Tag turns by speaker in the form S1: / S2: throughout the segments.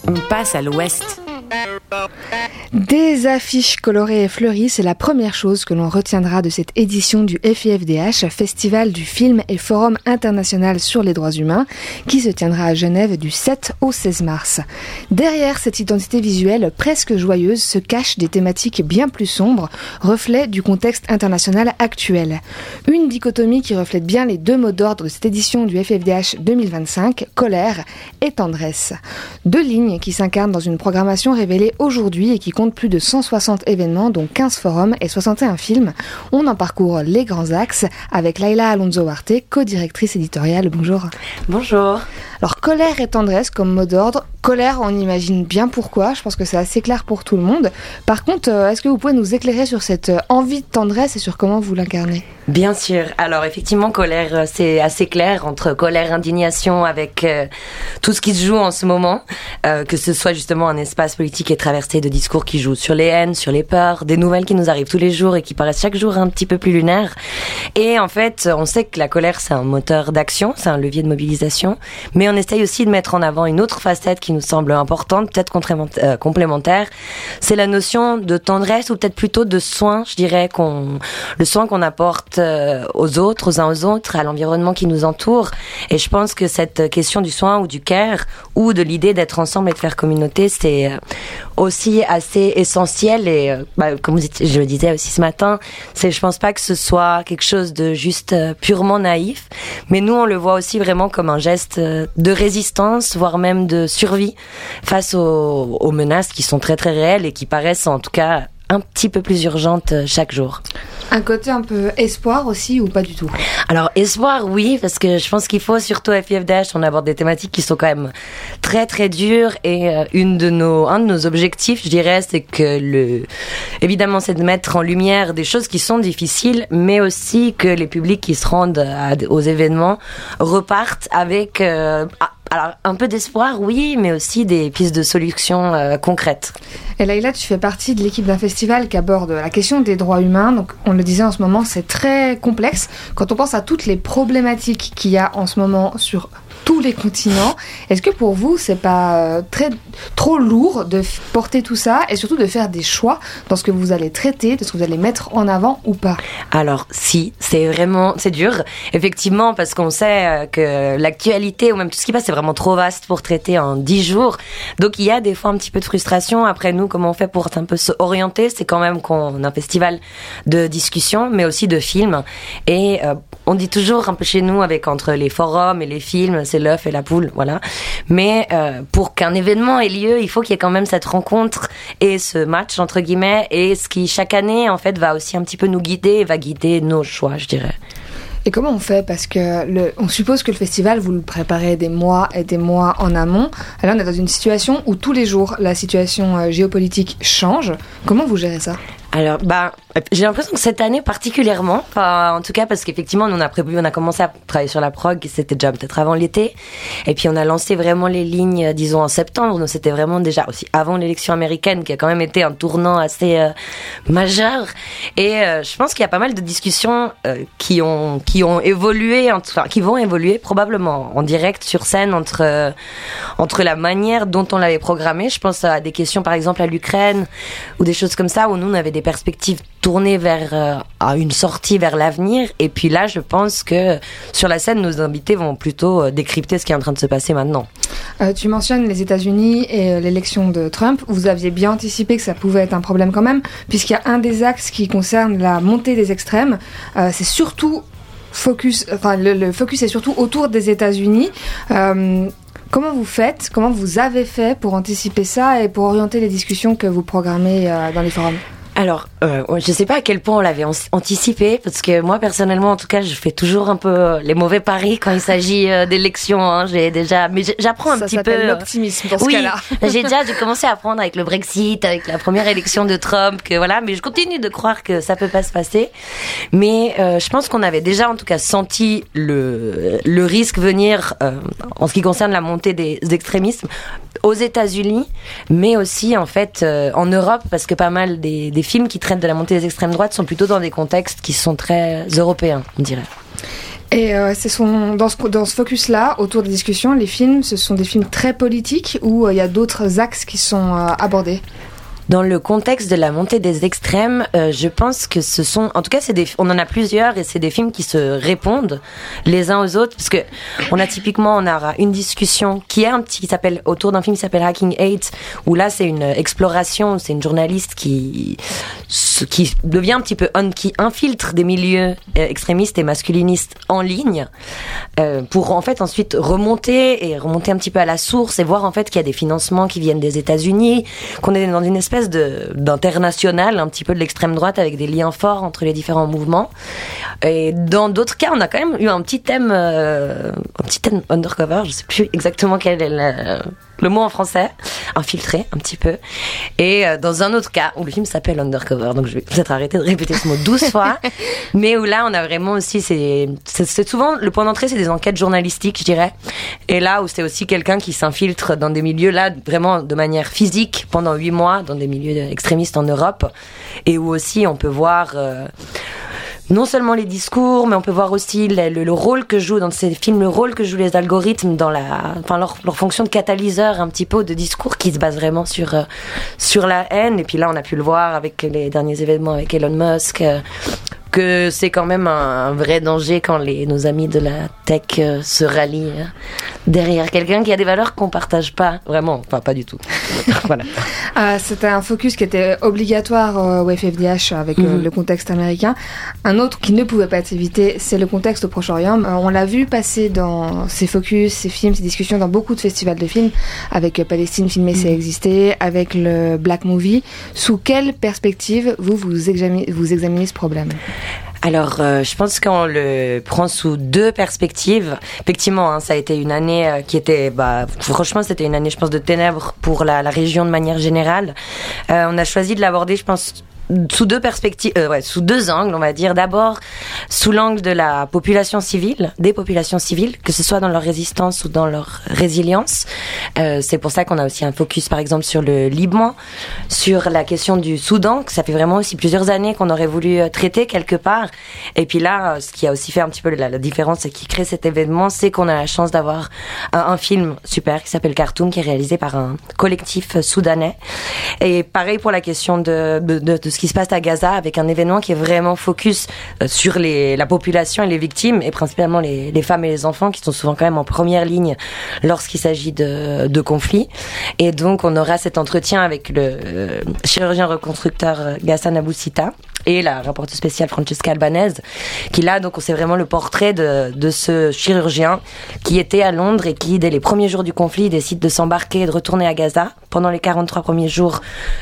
S1: On passe à l'ouest.
S2: Des affiches colorées et fleuries, c'est la première chose que l'on retiendra de cette édition du FIFDH, Festival du film et Forum international sur les droits humains, qui se tiendra à Genève du 7 au 16 mars. Derrière cette identité visuelle presque joyeuse se cachent des thématiques bien plus sombres, reflets du contexte international actuel. Une dichotomie qui reflète bien les deux mots d'ordre de cette édition du FIFDH 2025, colère et tendresse. Deux lignes qui s'incarnent dans une programmation révélée aujourd'hui et qui compte plus de 160 événements, dont 15 forums et 61 films. On en parcourt les grands axes avec Laila Alonso-Huarte, co-directrice éditoriale. Bonjour.
S3: Bonjour.
S2: Alors, colère et tendresse comme mot d'ordre. Colère, on imagine bien pourquoi. Je pense que c'est assez clair pour tout le monde. Par contre, est-ce que vous pouvez nous éclairer sur cette envie de tendresse et sur comment vous l'incarnez ?
S3: Bien sûr. Alors, effectivement, colère, c'est assez clair entre colère et indignation avec tout ce qui se joue en ce moment. Que ce soit justement un espace politique et traversé de discours qui jouent sur les haines, sur les peurs, des nouvelles qui nous arrivent tous les jours et qui paraissent chaque jour un petit peu plus lunaires. Et en fait, on sait que la colère, c'est un moteur d'action, c'est un levier de mobilisation, mais on essaye aussi de mettre en avant une autre facette qui nous semble importante, peut-être complémentaire. C'est la notion de tendresse ou peut-être plutôt de soin, je dirais, le soin qu'on apporte aux autres, aux uns aux autres, à l'environnement qui nous entoure. Et je pense que cette question du soin ou du care ou de l'idée d'être ensemble et de faire communauté, c'est aussi assez essentiel et comme je le disais aussi ce matin, je pense pas que ce soit quelque chose de juste purement naïf, mais nous on le voit aussi vraiment comme un geste de résistance, voire même de survie face aux menaces qui sont très très réelles et qui paraissent en tout cas un petit peu plus urgente chaque jour.
S2: Un côté un peu espoir aussi ou pas du tout ?
S3: Alors espoir oui, parce que je pense qu'il faut surtout à FIFDH, on aborde des thématiques qui sont quand même très très dures et un de nos objectifs, je dirais, c'est que évidemment c'est de mettre en lumière des choses qui sont difficiles, mais aussi que les publics qui se rendent aux événements repartent avec alors un peu d'espoir, oui, mais aussi des pistes de solutions concrètes.
S2: Et Laila, tu fais partie de l'équipe d'un festival qui aborde la question des droits humains. Donc, on le disait en ce moment, c'est très complexe. Quand on pense à toutes les problématiques qu'il y a en ce moment sur tous les continents, est-ce que pour vous, c'est pas trop lourd de porter tout ça et surtout de faire des choix dans ce que vous allez traiter, de ce que vous allez mettre en avant ou pas ?
S3: Alors, si, c'est dur, effectivement, parce qu'on sait que l'actualité ou même tout ce qui passe, c'est vraiment trop vaste pour traiter en 10 jours. Donc, il y a des fois un petit peu de frustration. Après, nous, comment on fait pour un peu s'orienter ? C'est quand même qu'on a un festival de discussion, mais aussi de films. Et on dit toujours un peu chez nous, entre les forums et les films, c'est l'œuf et la poule, voilà. Mais pour qu'un événement ait lieu, il faut qu'il y ait quand même cette rencontre et ce match, entre guillemets, et ce qui, chaque année, en fait, va aussi un petit peu nous guider et va guider nos choix, je dirais.
S2: Et comment on fait ? Parce que on suppose que le festival, vous le préparez des mois et des mois en amont. Alors on est dans une situation où tous les jours, la situation géopolitique change. Comment vous gérez ça ?
S3: Alors, j'ai l'impression que cette année particulièrement, en tout cas parce qu'effectivement, on a commencé à travailler sur la prog, c'était déjà peut-être avant l'été, et puis on a lancé vraiment les lignes, disons en septembre, donc c'était vraiment déjà aussi avant l'élection américaine, qui a quand même été un tournant assez majeur, et je pense qu'il y a pas mal de discussions qui ont évolué, qui vont évoluer probablement en direct sur scène entre la manière dont on l'avait programmé. Je pense à des questions par exemple à l'Ukraine ou des choses comme ça où nous on avait des perspectives tournées vers une sortie vers l'avenir, et puis là je pense que sur la scène nos invités vont plutôt décrypter ce qui est en train de se passer maintenant.
S2: Tu mentionnes les États-Unis et l'élection de Trump. Vous aviez bien anticipé que ça pouvait être un problème quand même, puisqu'il y a un des axes qui concerne la montée des extrêmes. C'est surtout le focus est surtout autour des États-Unis. Comment vous avez fait pour anticiper ça et pour orienter les discussions que vous programmez dans les forums ?
S3: Alors, je sais pas à quel point on l'avait anticipé, parce que moi personnellement, en tout cas, je fais toujours un peu les mauvais paris quand il s'agit d'élections. Hein. J'apprends un petit peu.
S2: Ça s'appelle l'optimisme dans ce cas-là.
S3: J'ai commencé à apprendre avec le Brexit, avec la première élection de Trump, mais je continue de croire que ça peut pas se passer. Mais je pense qu'on avait déjà, en tout cas, senti le risque venir en ce qui concerne la montée des extrémismes aux États-Unis, mais aussi en fait en Europe, parce que pas mal des films qui traitent de la montée des extrêmes droites sont plutôt dans des contextes qui sont très européens, on dirait.
S2: Et dans ce focus-là, autour des discussions, les films, ce sont des films très politiques ou il y a d'autres axes qui sont abordés?
S3: Dans le contexte de la montée des extrêmes, je pense que en tout cas, on en a plusieurs et c'est des films qui se répondent les uns aux autres parce que on aura une discussion qui s'appelle autour d'un film qui s'appelle Hacking 8 où là c'est une exploration, c'est une journaliste qui devient un petit peu qui infiltre des milieux extrémistes et masculinistes en ligne pour en fait ensuite remonter un petit peu à la source et voir en fait qu'il y a des financements qui viennent des États-Unis, qu'on est dans une espèce d'international un petit peu de l'extrême droite avec des liens forts entre les différents mouvements. Et dans d'autres cas, on a quand même eu un petit thème undercover, je sais plus exactement quel est le mot en français, infiltré un petit peu. Et dans un autre cas où le film s'appelle Undercover, donc je vais peut-être arrêter de répéter ce mot 12 fois, mais où là on a vraiment aussi c'est souvent le point d'entrée, c'est des enquêtes journalistiques, je dirais. Et là où c'est aussi quelqu'un qui s'infiltre dans des milieux là vraiment de manière physique pendant 8 mois dans des milieux extrémistes en Europe, et où aussi on peut voir non seulement les discours, mais on peut voir aussi le rôle que jouent dans ces films, le rôle que jouent les algorithmes dans leur fonction de catalyseur un petit peu de discours qui se base vraiment sur la haine. Et puis là, on a pu le voir avec les derniers événements avec Elon Musk, que c'est quand même un vrai danger quand nos amis de la tech se rallient derrière quelqu'un qui a des valeurs qu'on partage pas vraiment, enfin pas du tout. Voilà.
S2: C'était un focus qui était obligatoire au FFDH avec le contexte américain. Un autre qui ne pouvait pas être évité, c'est le contexte au Proche-Orient. On l'a vu passer dans ces focus, ces films, ces discussions dans beaucoup de festivals de films, avec Palestine filmée, c'est existé, avec le Black Movie. Sous quelle perspective vous examinez ce problème?
S3: Alors, je pense qu'on le prend sous deux perspectives. Effectivement, ça a été une année qui était, franchement, c'était une année, je pense, de ténèbres pour la région de manière générale. On a choisi de l'aborder, je pense, sous deux perspectives, sous deux angles, on va dire. D'abord, sous l'angle de la population civile, des populations civiles, que ce soit dans leur résistance ou dans leur résilience. C'est pour ça qu'on a aussi un focus, par exemple, sur le Liban, sur la question du Soudan, que ça fait vraiment aussi plusieurs années qu'on aurait voulu traiter quelque part. Et puis là, ce qui a aussi fait un petit peu la différence et qui crée cet événement, c'est qu'on a la chance d'avoir un film super qui s'appelle Khartoum, qui est réalisé par un collectif soudanais. Et pareil pour la question de ce qui se passe à Gaza, avec un événement qui est vraiment focus sur la population et les victimes, et principalement les femmes et les enfants qui sont souvent quand même en première ligne lorsqu'il s'agit de conflits. Et donc on aura cet entretien avec le chirurgien reconstructeur Ghassan Abou-Sita et la rapporteuse spéciale Francesca Albanese, qui là, donc, c'est vraiment le portrait de ce chirurgien qui était à Londres et qui, dès les premiers jours du conflit, décide de s'embarquer et de retourner à Gaza pendant les 43 premiers jours,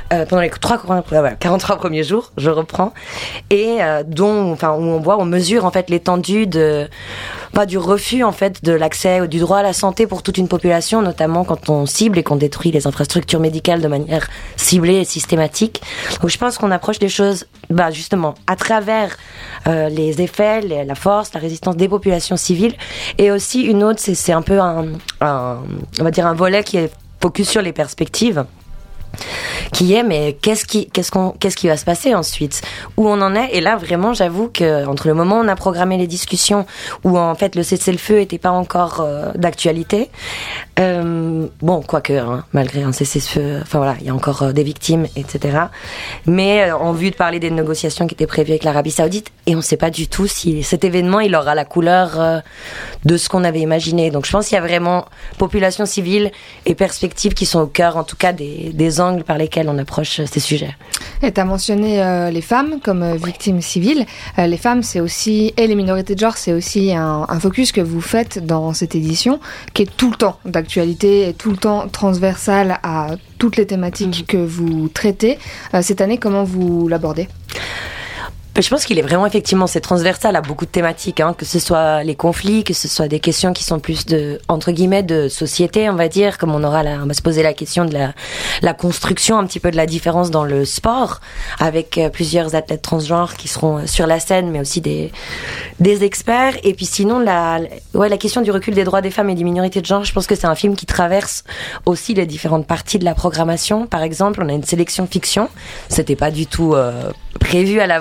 S3: 43 premiers jours, je reprends, et où on mesure, en fait, l'étendue du refus, en fait, de l'accès ou du droit à la santé pour toute une population, notamment quand on cible et qu'on détruit les infrastructures médicales de manière ciblée et systématique. Donc, je pense qu'on approche des choses, justement, à travers les effets, la force, la résistance des populations civiles. Et aussi une autre, c'est un peu on va dire un volet qui est focus sur les perspectives, qui est mais qu'est-ce qui va se passer ensuite, où on en est. Et là vraiment j'avoue que entre le moment où on a programmé les discussions, où en fait le cessez-le-feu était pas encore d'actualité, quoique malgré un cessez-le-feu, il y a encore des victimes, etc. Mais en vue de parler des négociations qui étaient prévues avec l'Arabie Saoudite, et on sait pas du tout si cet événement il aura la couleur de ce qu'on avait imaginé. Donc je pense qu'il y a vraiment population civile et perspectives qui sont au cœur en tout cas des angles par lesquels on approche ces sujets.
S2: Et tu as mentionné les femmes comme victimes civiles. Les femmes, c'est aussi, et les minorités de genre, c'est aussi un focus que vous faites dans cette édition, qui est tout le temps d'actualité et tout le temps transversale à toutes les thématiques que vous traitez. Cette année, comment vous l'abordez ?
S3: Je pense qu'il est vraiment effectivement, c'est transversal à beaucoup de thématiques, que ce soit les conflits, que ce soit des questions qui sont plus entre guillemets de société, on va dire, comme on va se poser la question de la construction un petit peu de la différence dans le sport, avec plusieurs athlètes transgenres qui seront sur la scène, mais aussi des experts. Et puis sinon la question du recul des droits des femmes et des minorités de genre, je pense que c'est un film qui traverse aussi les différentes parties de la programmation. Par exemple, on a une sélection fiction, c'était pas du tout prévu à l'avance, mais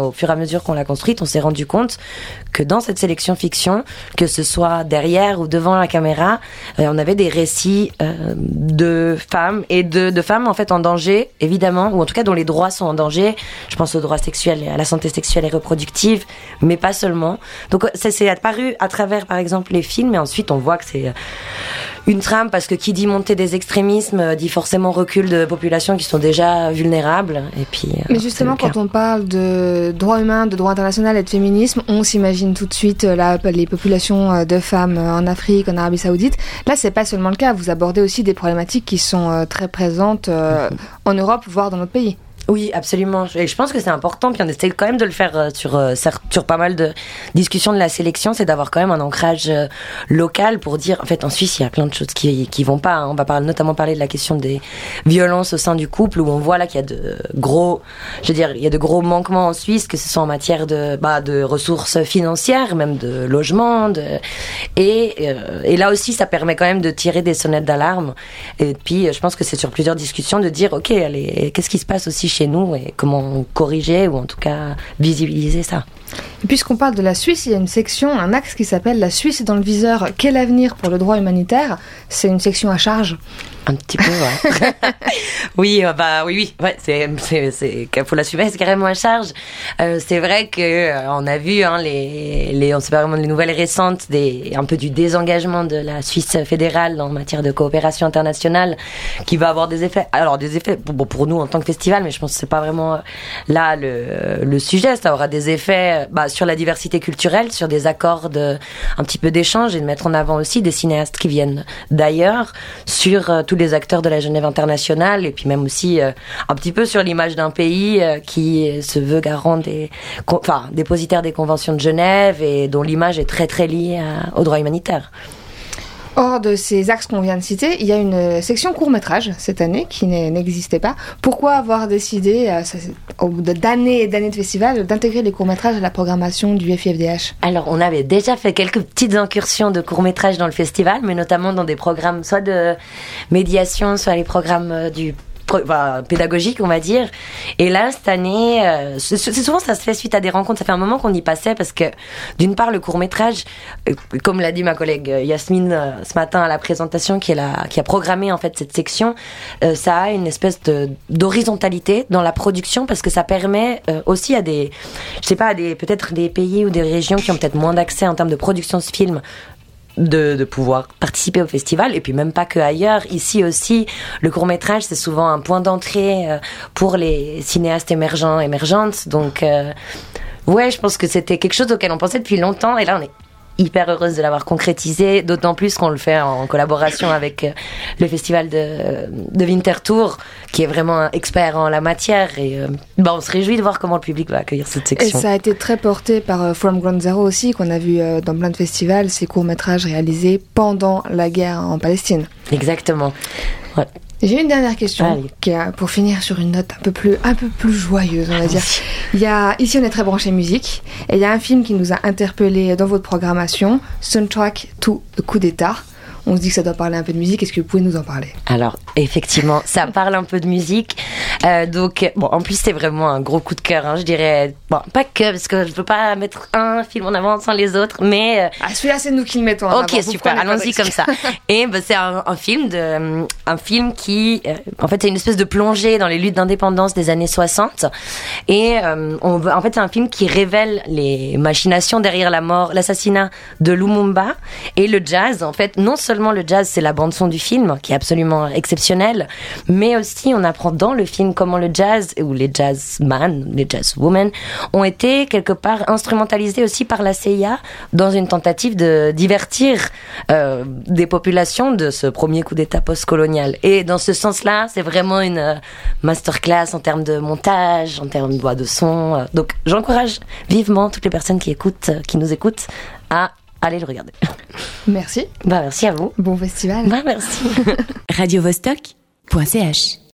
S3: au fur et à mesure qu'on l'a construite, on s'est rendu compte que dans cette sélection fiction, que ce soit derrière ou devant la caméra, on avait des récits de femmes et de femmes en fait en danger, évidemment, ou en tout cas dont les droits sont en danger. Je pense aux droits sexuels et à la santé sexuelle et reproductive, mais pas seulement. Donc ça s'est apparu à travers, par exemple, les films, et ensuite on voit que c'est une trame, parce que qui dit montée des extrémismes dit forcément recul de populations qui sont déjà vulnérables. Et puis,
S2: mais justement, quand on parle de droits humains, de droit international et de féminisme, on s'imagine tout de suite les populations de femmes en Afrique, en Arabie Saoudite. Là, c'est pas seulement le cas. Vous abordez aussi des problématiques qui sont très présentes en Europe, voire dans notre pays.
S3: Oui, absolument. Et je pense que c'est important. Puis on essaie quand même de le faire sur pas mal de discussions de la sélection, c'est d'avoir quand même un ancrage local pour dire, en fait, en Suisse, il y a plein de choses qui vont pas. Hein. On va notamment parler de la question des violences au sein du couple, où on voit là qu'il y a de gros manquements en Suisse, que ce soit en matière de ressources financières, même de logement, et là aussi, ça permet quand même de tirer des sonnettes d'alarme. Et puis, je pense que c'est sur plusieurs discussions de dire, ok, allez, qu'est-ce qui se passe aussi chez nous et comment corriger ou en tout cas visibiliser ça.
S2: Et puisqu'on parle de la Suisse, il y a une section, un axe qui s'appelle La Suisse est dans le viseur. Quel avenir pour le droit humanitaire ? C'est une section à charge.
S3: Un petit peu, ouais. Oui, ouais, c'est faut l'assumer, c'est carrément à charge. C'est vrai que on a vu on sait pas vraiment les nouvelles récentes un peu du désengagement de la Suisse fédérale en matière de coopération internationale, qui va avoir des effets. Alors des effets pour nous en tant que festival, mais je pense que c'est pas vraiment là le sujet. Ça aura des effets sur la diversité culturelle, sur des accords un petit peu d'échange, et de mettre en avant aussi des cinéastes qui viennent d'ailleurs, sur tous les acteurs de la Genève internationale, et puis même aussi un petit peu sur l'image d'un pays qui se veut garant dépositaire des conventions de Genève, et dont l'image est très très liée au droit humanitaire.
S2: Hors de ces axes qu'on vient de citer, il y a une section court-métrage cette année qui n'existait pas. Pourquoi avoir décidé, au bout d'années et d'années de festival, d'intégrer les courts-métrages à la programmation du FIFDH ? Alors,
S3: on avait déjà fait quelques petites incursions de courts-métrages dans le festival, mais notamment dans des programmes soit de médiation, soit les programmes pédagogique, on va dire. Et là, cette année, c'est souvent ça se fait suite à des rencontres. Ça fait un moment qu'on y passait, parce que d'une part, le court-métrage, comme l'a dit ma collègue Yasmine ce matin à la présentation, qui a programmé en fait cette section, ça a une espèce d'horizontalité dans la production, parce que ça permet aussi à peut-être des pays ou des régions qui ont peut-être moins d'accès en termes de production de films, de pouvoir participer au festival, et puis même pas que ailleurs. Ici aussi, le court-métrage, c'est souvent un point d'entrée pour les cinéastes émergentes. Donc, ouais, je pense que c'était quelque chose auquel on pensait depuis longtemps, et là, on est hyper heureuse de l'avoir concrétisé, d'autant plus qu'on le fait en collaboration avec le festival de Winterthur, qui est vraiment un expert en la matière, et on se réjouit de voir comment le public va accueillir cette section.
S2: Et ça a été très porté par From Ground Zero aussi, qu'on a vu dans plein de festivals, ces courts-métrages réalisés pendant la guerre en Palestine.
S3: Exactement. Ouais.
S2: J'ai une dernière question, pour finir sur une note un peu plus joyeuse, on va dire. Ici, on est très branché musique, et il y a un film qui nous a interpellés dans votre programmation, Soundtrack to the Coup d'État. On se dit que ça doit parler un peu de musique. Est-ce que vous pouvez nous en parler ?
S3: Alors, effectivement, ça parle un peu de musique. Donc, en plus, c'est vraiment un gros coup de cœur, je dirais. Bon, pas que, parce que je peux pas mettre un film en avant sans les autres, mais...
S2: celui-là, c'est nous qui le mettons en avant.
S3: Ok, super, allons-y comme ça. Et c'est un film qui... en fait, c'est une espèce de plongée dans les luttes d'indépendance des années 60. Et en fait, c'est un film qui révèle les machinations derrière l'assassinat de Lumumba, et le jazz. En fait, non seulement le jazz, c'est la bande-son du film, qui est absolument exceptionnelle, mais aussi on apprend dans le film comment le jazz, ou les jazzman, les jazzwomen, ont été quelque part instrumentalisés aussi par la CIA dans une tentative de divertir des populations de ce premier coup d'État post-colonial. Et dans ce sens-là, c'est vraiment une masterclass en termes de montage, en termes de son. Donc j'encourage vivement toutes les personnes qui nous écoutent à aller le regarder.
S2: Merci.
S3: Merci à vous.
S2: Bon festival.
S3: Merci.
S1: radiovostok.ch